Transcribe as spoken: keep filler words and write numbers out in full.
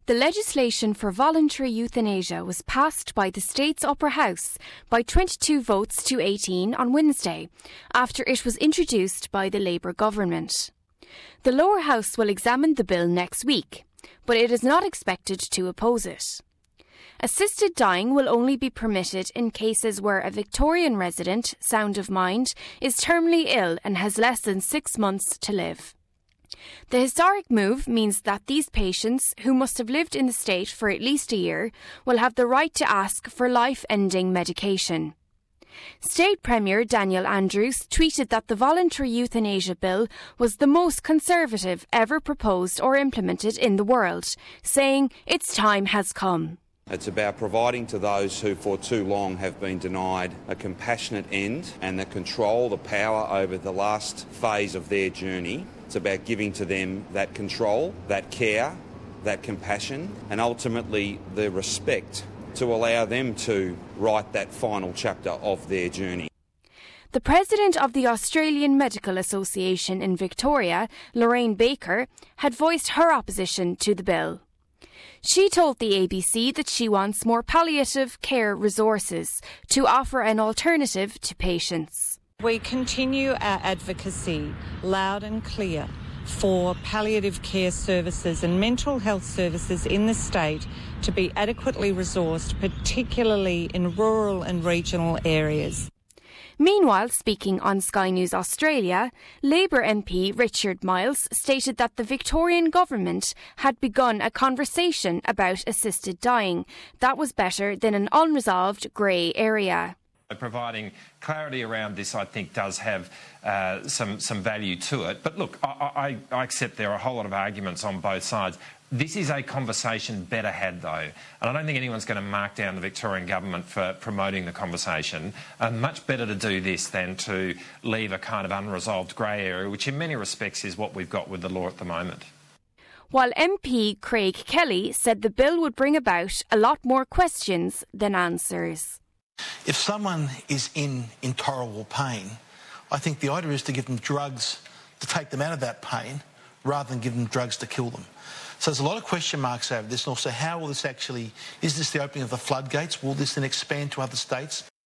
The legislation for voluntary euthanasia was passed by the state's upper house by twenty-two votes to eighteen on Wednesday, after it was introduced by the Labour government. The lower house will examine the bill next week, but it is not expected to oppose it. Assisted dying will only be permitted in cases where a Victorian resident, sound of mind, is terminally ill and has less than six months to live. The historic move means that these patients, who must have lived in the state for at least a year, will have the right to ask for life-ending medication. State Premier Daniel Andrews tweeted that the voluntary euthanasia bill was the most conservative ever proposed or implemented in the world, saying its time has come. It's about providing to those who for too long have been denied a compassionate end and the control, the power over the last phase of their journey. It's about giving to them that control, that care, that compassion, and ultimately the respect to allow them to write that final chapter of their journey. The president of the Australian Medical Association in Victoria, Lorraine Baker, had voiced her opposition to the bill. She told the A B C that she wants more palliative care resources to offer an alternative to patients. We continue our advocacy loud and clear for palliative care services and mental health services in the state to be adequately resourced, particularly in rural and regional areas. Meanwhile, speaking on Sky News Australia, Labour M P Richard Miles stated that the Victorian government had begun a conversation about assisted dying that was better than an unresolved grey area. Providing clarity around this, I think, does have uh, some, some value to it. But look, I, I, I accept there are a whole lot of arguments on both sides. This is a conversation better had, though, and I don't think anyone's going to mark down the Victorian government for promoting the conversation. Uh, much better to do this than to leave a kind of unresolved grey area, which in many respects is what we've got with the law at the moment. While M P Craig Kelly said the bill would bring about a lot more questions than answers. If someone is in intolerable pain, I think the idea is to give them drugs to take them out of that pain rather than give them drugs to kill them. So there's a lot of question marks over this, and also how will this actually, is this the opening of the floodgates? Will this then expand to other states?